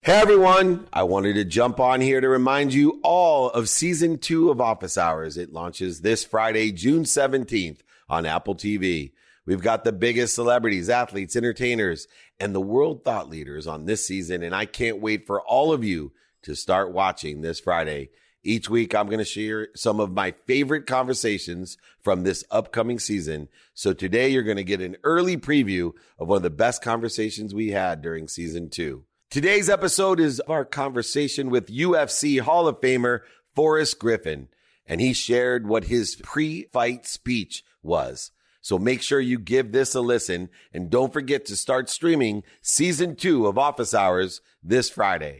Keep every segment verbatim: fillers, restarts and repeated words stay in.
Hey everyone, I wanted to jump on here to remind you all of season two of Office Hours. It launches this Friday, June seventeenth on Apple T V. We've got the biggest celebrities, athletes, entertainers, and the world thought leaders on this season, and I can't wait for all of you to start watching this Friday. Each week, I'm going to share some of my favorite conversations from this upcoming season. So today, you're going to get an early preview of one of the best conversations we had during season two. Today's episode is our conversation with U F C Hall of Famer Forrest Griffin, and he shared what his pre-fight speech was. So make sure you give this a listen, and don't forget to start streaming season two of Office Hours this Friday.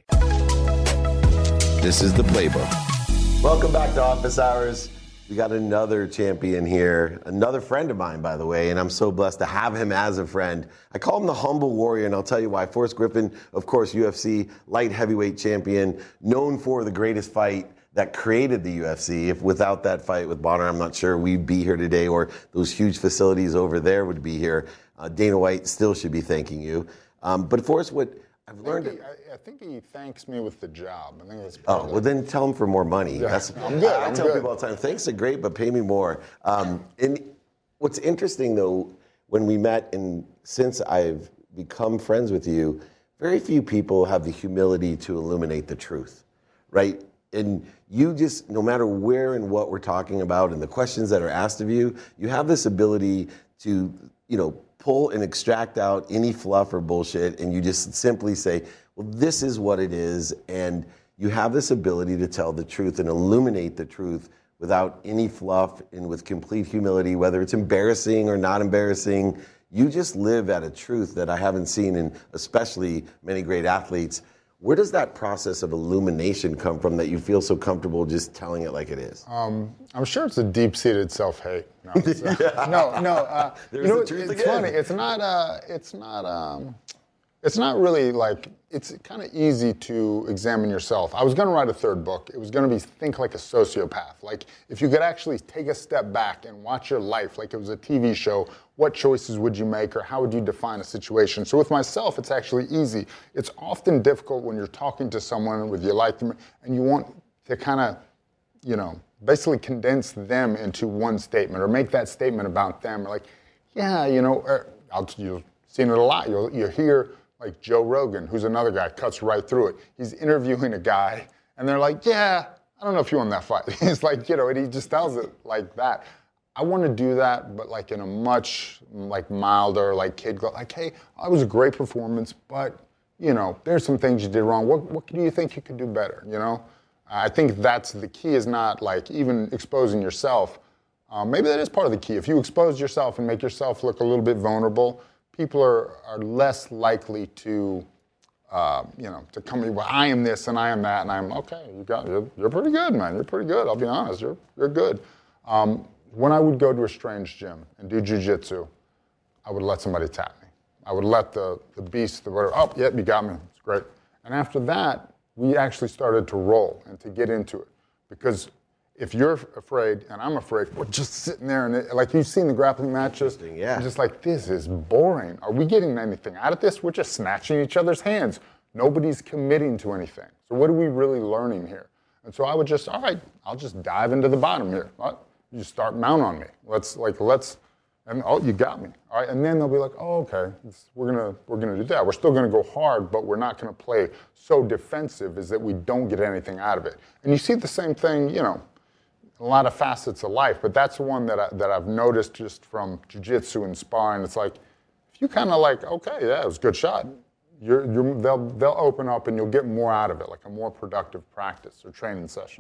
This is the playbook. Welcome back to Office Hours. We got another champion here, another friend of mine, by the way, and I'm so blessed to have him as a friend. I call him the humble warrior, and I'll tell you why. Forrest Griffin, of course, U F C light heavyweight champion, known for the greatest fight that created the U F C. If without that fight with Bonner, I'm not sure we'd be here today, or those huge facilities over there would be here. Uh, Dana White still should be thanking you. Um, but Forrest, what I've I learned... He, I, I think he thanks me with the job. I think that's Oh, well then tell him for more money. Yeah, That's, I'm good. I, I I'm tell good. people all the time, thanks are great, but pay me more. Um, and what's interesting though, when we met and since I've become friends with you, very few people have the humility to illuminate the truth, right? And you just, no matter where and what we're talking about and the questions that are asked of you, you have this ability to, you know, pull and extract out any fluff or bullshit, and you just simply say, well, this is what it is, and you have this ability to tell the truth and illuminate the truth without any fluff and with complete humility, whether it's embarrassing or not embarrassing. You just live at a truth that I haven't seen in especially many great athletes. Where does that process of illumination come from that you feel so comfortable just telling it like it is? Um, I'm sure it's a deep-seated self-hate. No, it's, uh, Yeah. no, no. Uh, you There's know, the it's, truth it's again. funny. It's not. Uh, it's not. Um, it's not really like. It's kind of easy to examine yourself. I was going to write a third book. It was going to be Think Like a Sociopath. Like if you could actually take a step back and watch your life like it was a T V show, what choices would you make or how would you define a situation? So with myself, it's actually easy. It's often difficult when you're talking to someone with you like them and you want to kind of, you know, basically condense them into one statement or make that statement about them. Or like, yeah, you know, or I'll, you've seen it a lot. You'll, you'll hear like Joe Rogan, who's another guy, cuts right through it. He's interviewing a guy, and they're like, yeah, I don't know if you won that fight. He's like, you know, and he just tells it like that. I want to do that, but like in a much like milder, like kid, like, hey, it was a great performance, but, you know, there's some things you did wrong. What, what do you think you could do better, you know? I think that's the key is not like even exposing yourself. Um, maybe that is part of the key. If you expose yourself and make yourself look a little bit vulnerable, people are, are less likely to, uh, you know, to come in, well, I am this and I am that, and I'm, okay, you got, you're, you're pretty good, man. You're pretty good. I'll be honest. You're, you're good. Um, when I would go to a strange gym and do jujitsu, I would let somebody tap me. I would let the, the beast, the whatever, oh, yep, you got me. It's great. And after that, we actually started to roll and to get into it. Because if you're afraid, and I'm afraid, we're just sitting there, and it, like you've seen the grappling matches, Yeah. I'm just like, this is boring. Are we getting anything out of this? We're just snatching each other's hands. Nobody's committing to anything. So what are we really learning here? And so I would just, all right, I'll just dive into the bottom here. What? You start mount on me. Let's like let's, and oh, you got me. All right, and then they'll be like, oh, okay, it's, we're gonna we're gonna do that. We're still gonna go hard, but we're not gonna play so defensive is that we don't get anything out of it. And you see the same thing, you know. A lot of facets of life, but that's the one that, I, that I've noticed just from jiu-jitsu and sparring. It's like, if you kind of like, okay, yeah, it was a good shot, you're, you're, they'll, they'll open up and you'll get more out of it, like a more productive practice or training session.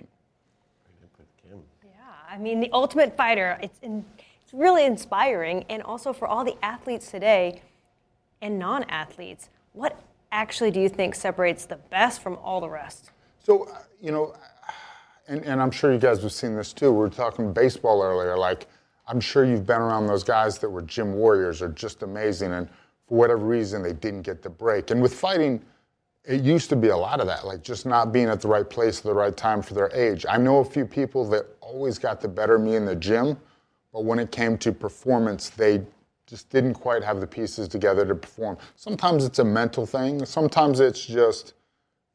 Yeah, I mean, the Ultimate Fighter, it's, in, it's really inspiring, and also for all the athletes today and non-athletes, what actually do you think separates the best from all the rest? So, uh, you know, And, and I'm sure you guys have seen this too. We were talking baseball earlier. Like, I'm sure you've been around those guys that were gym warriors are just amazing. And for whatever reason, they didn't get the break. And with fighting, it used to be a lot of that, like just not being at the right place at the right time for their age. I know a few people that always got the better of me in the gym, but when it came to performance, they just didn't quite have the pieces together to perform. Sometimes it's a mental thing. Sometimes it's just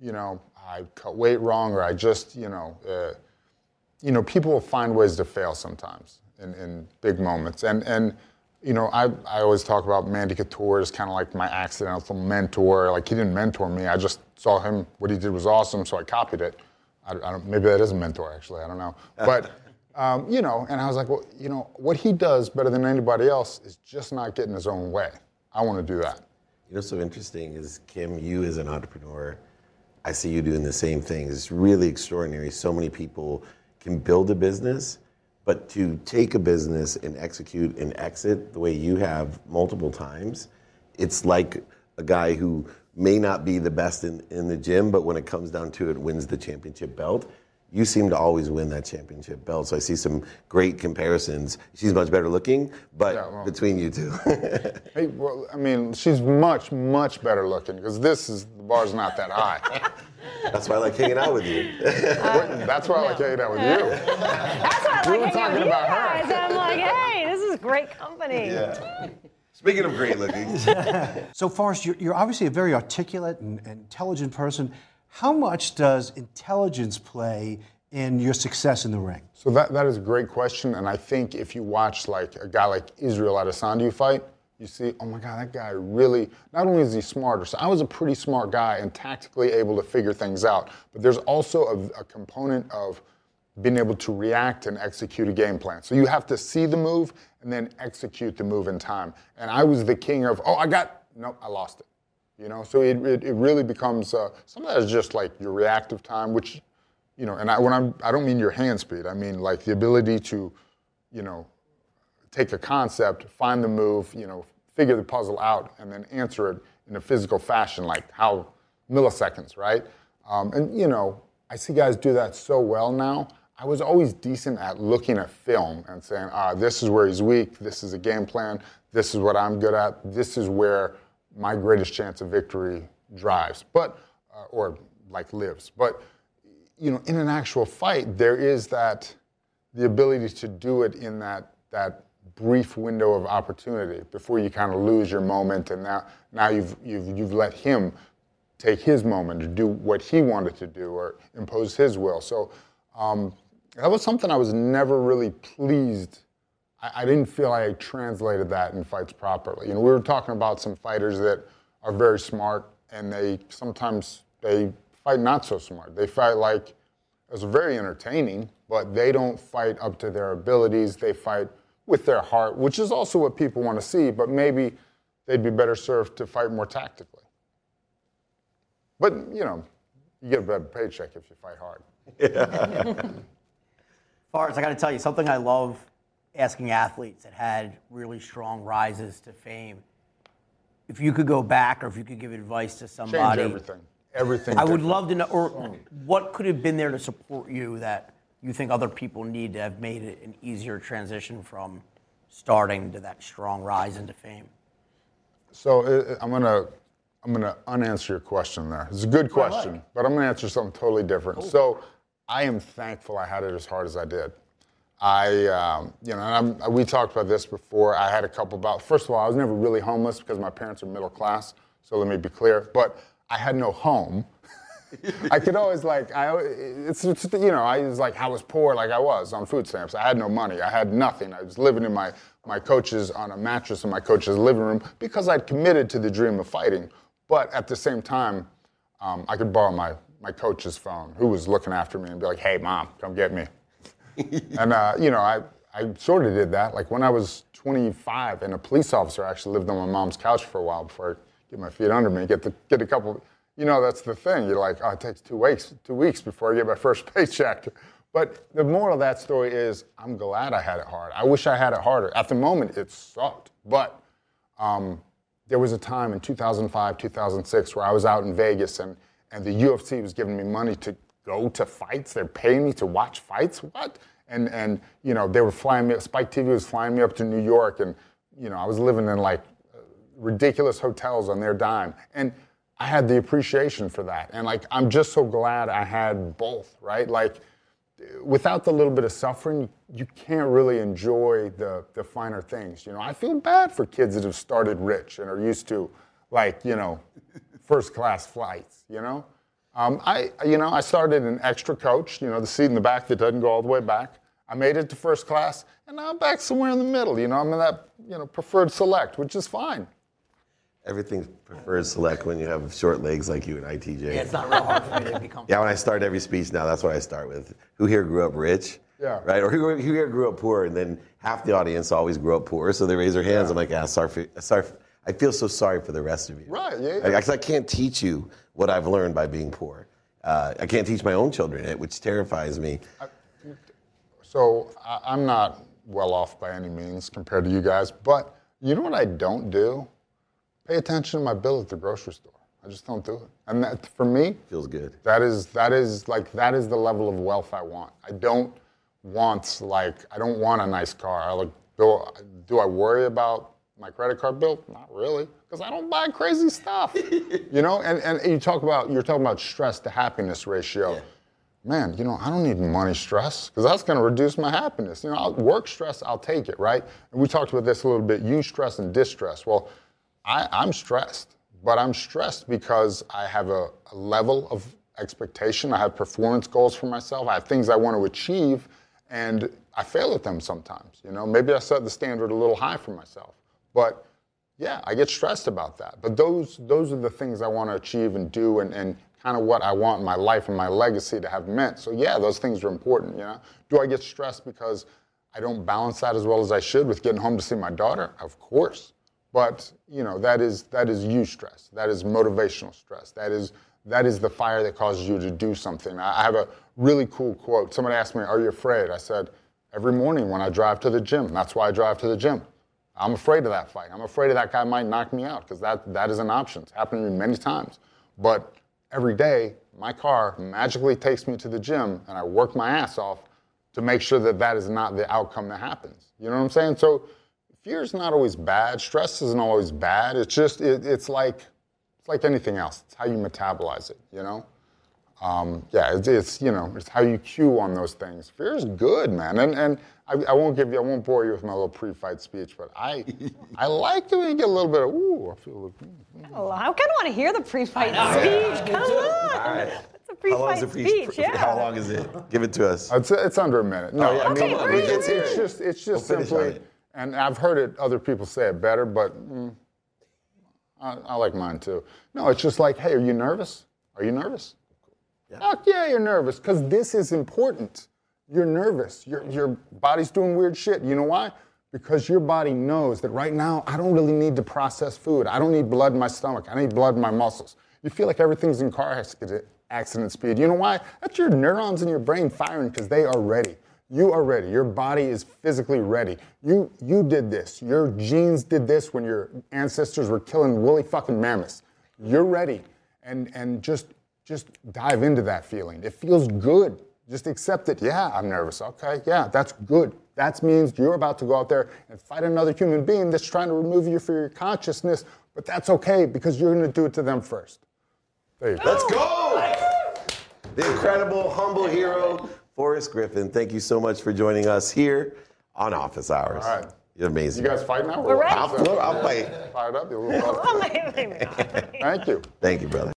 you know, I cut weight wrong, or I just, you know, uh, you know, people will find ways to fail sometimes in, in big moments. And, and you know, I, I always talk about Mandy Couture as kind of like my accidental mentor. Like, he didn't mentor me. I just saw him, what he did was awesome, so I copied it. I, I don't, maybe that is a mentor, actually. I don't know. But, um, you know, and I was like, well, you know, what he does better than anybody else is just not getting his own way. I want to do that. You know, so interesting is, Kim, you as an entrepreneur, I see you doing the same thing. It's really extraordinary. So many people can build a business, but to take a business and execute and exit the way you have multiple times, it's like a guy who may not be the best in, in the gym, but when it comes down to it, wins the championship belt. You seem to always win that championship belt. So I see some great comparisons. She's much better looking, but yeah, well, between you two. Hey, well, I mean, she's much, much better looking, because this is, the bar's not that high. That's why I like hanging out with you. Uh, That's why no. I like hanging out with you. That's why I we like hanging out with you guys. Her. I'm like, hey, this is great company. Yeah. Speaking of great looking. So, Forrest, you're, you're obviously a very articulate and, and intelligent person. How much does intelligence play in your success in the ring? So that, that is a great question, and I think if you watch like a guy like Israel Adesanya fight, you see, oh my God, that guy really, not only is he smarter, so I was a pretty smart guy and tactically able to figure things out, but there's also a, a component of being able to react and execute a game plan. So you have to see the move and then execute the move in time. And I was the king of, oh, I got, nope, I lost it. You know, so it, it, it really becomes, uh, some of that is just like your reactive time, which, you know, and I, when I'm, I don't mean your hand speed, I mean like the ability to, you know, take a concept, find the move, you know, figure the puzzle out, and then answer it in a physical fashion, like how milliseconds, right? Um, and, you know, I see guys do that so well now. I was always decent at looking at film and saying, ah, this is where he's weak, this is a game plan, this is what I'm good at, this is where my greatest chance of victory drives, but, uh, or like lives. But, you know, in an actual fight, there is that, the ability to do it in that, that brief window of opportunity before you kind of lose your moment, and now, now you've, you've, you've let him take his moment to do what he wanted to do or impose his will. So um, that was something I was never really pleased. I didn't feel I translated that in fights properly. You know, we were talking about some fighters that are very smart, and they sometimes they fight not so smart. They fight like, it's very entertaining, but they don't fight up to their abilities. They fight with their heart, which is also what people want to see, but maybe they'd be better served to fight more tactically. But, you know, you get a better paycheck if you fight hard. Yeah. Forrest, I got to tell you, something I love asking athletes that had really strong rises to fame. If you could go back, or if you could give advice to somebody. Change everything. Everything. I would love to know, or what could have been there to support you that you think other people need to have made it an easier transition from starting to that strong rise into fame? So uh, I'm gonna I'm gonna unanswer your question there. It's a good question, like. But I'm gonna answer something totally different. Cool. So I am thankful I had it as hard as I did. I, um, you know, and I'm, we talked about this before. I had a couple about, first of all, I was never really homeless because my parents are middle class, so let me be clear. But I had no home. I could always like, I, it's, it's, you know, I was like, I was poor like I was on food stamps. I had no money. I had nothing. I was living in my, my coach's, on a mattress in my coach's living room because I'd committed to the dream of fighting. But at the same time, um, I could borrow my, my coach's phone, who was looking after me, and be like, hey, Mom, come get me. And, uh, you know, I, I sort of did that. Like when I was twenty-five, and a police officer actually lived on my mom's couch for a while before I get my feet under me, get, the, get a couple, you know, that's the thing. You're like, oh, it takes two weeks, two weeks before I get my first paycheck. But the moral of that story is I'm glad I had it hard. I wish I had it harder. At the moment, it sucked. But um, there was a time in two thousand five, two thousand six where I was out in Vegas, and, and the U F C was giving me money to go to fights. They're paying me to watch fights. What? And, and you know, they were flying me, Spike T V was flying me up to New York, and, you know, I was living in, like, ridiculous hotels on their dime. And I had the appreciation for that. And, like, I'm just so glad I had both, right? Like, without the little bit of suffering, you can't really enjoy the, the finer things. You know, I feel bad for kids that have started rich and are used to, like, you know, first-class flights, you know? Um, I, you know, I started an extra coach, you know, the seat in the back that doesn't go all the way back. I made it to first class, and now I'm back somewhere in the middle. You know, I'm in that, you know, preferred select, which is fine. Everything's preferred select when you have short legs like you and I, T J. Yeah, it's not real hard for me to become. Yeah, when I start every speech now, that's what I start with. Who here grew up rich? Yeah. Right? Or who, who here grew up poor? And then half the audience always grew up poor, so they raise their hands. Yeah. I'm like, ah, sorry for, sorry for, I feel so sorry for the rest of you. Right, yeah, yeah. I, I can't teach you what I've learned by being poor. Uh, I can't teach my own children it, which terrifies me. I, so I, I'm not well off by any means compared to you guys, but you know what I don't do? Pay attention to my bill at the grocery store. I just don't do it. And that, for me, Feels good. That is that is like that is the level of wealth I want. I don't want like I don't want a nice car. I like do, do I worry about my credit card bill? Not really, because I don't buy crazy stuff. You know, and, and you talk about you're talking about stress to happiness ratio. Yeah. Man, you know, I don't need money stress because that's going to reduce my happiness. You know, I'll, work stress, I'll take it, right? And we talked about this a little bit, you stress and distress. Well, I, I'm stressed, but I'm stressed because I have a, a level of expectation. I have performance goals for myself. I have things I want to achieve, and I fail at them sometimes. You know, maybe I set the standard a little high for myself. But yeah, I get stressed about that. But those those are the things I want to achieve and do, and, and kind of what I want in my life and my legacy to have meant. So yeah, those things are important, you know. Do I get stressed because I don't balance that as well as I should with getting home to see my daughter? Of course. But, you know, that is that is you stress. That is motivational stress. That is that is the fire that causes you to do something. I have a really cool quote. Somebody asked me, are you afraid? I said, every morning when I drive to the gym. That's why I drive to the gym. I'm afraid of that fight. I'm afraid of that guy might knock me out because that, that is an option. It's happened to me many times. But every day, my car magically takes me to the gym and I work my ass off to make sure that that is not the outcome that happens. You know what I'm saying? So fear is not always bad. Stress isn't always bad. It's just, it, it's like it's like anything else. It's how you metabolize it, you know? Um, yeah, it's, it's, you know, it's how you cue on those things. Fear is good, man. And and I, I won't give you, I won't bore you with my little pre-fight speech, but I I like it when you get a little bit of, ooh, I feel a little, Oh, I kind of want to hear the pre-fight speech. Come on. right. That's a How long pre-fight is the pre- speech, yeah. How long is it? Give it to us. It's, it's under a minute. No, Oh, yeah, I mean, come on, it's, let's hear it's it. just, it's just We'll finish on simply, it. and I've heard it, other people say it better, but mm, I, I like mine too. No, it's just like, hey, are you nervous? Are you nervous? Yeah. Fuck yeah, you're nervous, because this is important. You're nervous. Your, your body's doing weird shit. You know why? Because your body knows that right now, I don't really need to process food. I don't need blood in my stomach. I need blood in my muscles. You feel like everything's in car accident, accident speed. You know why? That's your neurons in your brain firing because they are ready. You are ready. Your body is physically ready. You you did this. Your genes did this when your ancestors were killing woolly fucking mammoths. You're ready. And and just just dive into that feeling. It feels good. Just accept it. Yeah, I'm nervous. Okay, yeah, that's good. That means you're about to go out there and fight another human being that's trying to remove you from your consciousness, but that's okay because you're going to do it to them first. There you go. Let's go! The incredible, humble hero, Forrest Griffin. Thank you so much for joining us here on Office Hours. All right. You're amazing. You guys fight now? We're ready. I'll, I'll fight. Fired up? You a little Oh, my, wait a minute. Thank you. Thank you, brother.